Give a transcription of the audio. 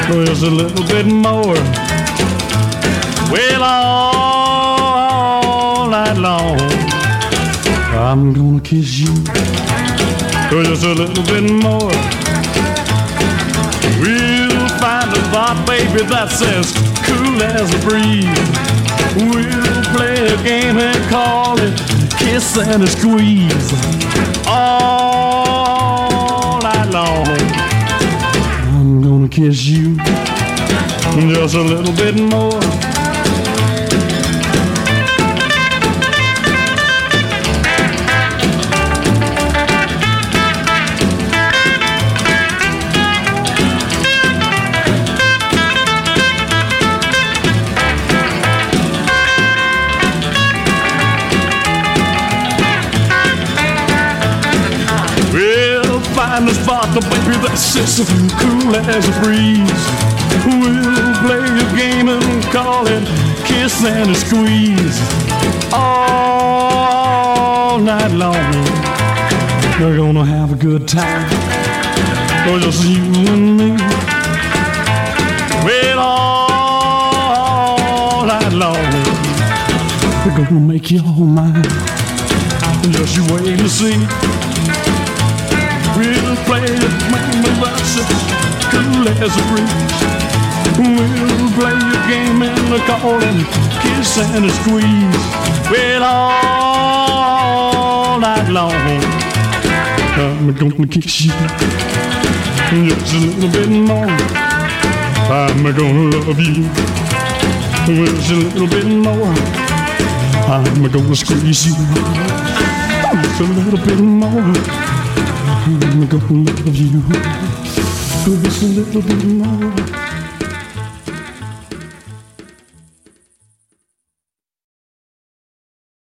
just a little bit more. Well, all night long, I'm gonna kiss you just a little bit more. We'll find a spot, baby, that's as cool as a breeze. We'll play a game and call it kiss and a squeeze. All night long, I'm gonna kiss you just a little bit more. Find a spot, the baby that's as cool as a breeze. We'll play a game and call it kiss and a squeeze. All night long, we're gonna have a good time. Just you and me. Well, all night long, we're gonna make you all mine. Just you wait and see. We'll play a game that's as cool as a breeze. We'll play a game and call it kiss and a squeeze. Well, all night long, I'm gonna kiss you just a little bit more. I'm gonna love you just a little bit more. I'm gonna squeeze you just a little bit more. I'm gonna love you just a little bit more.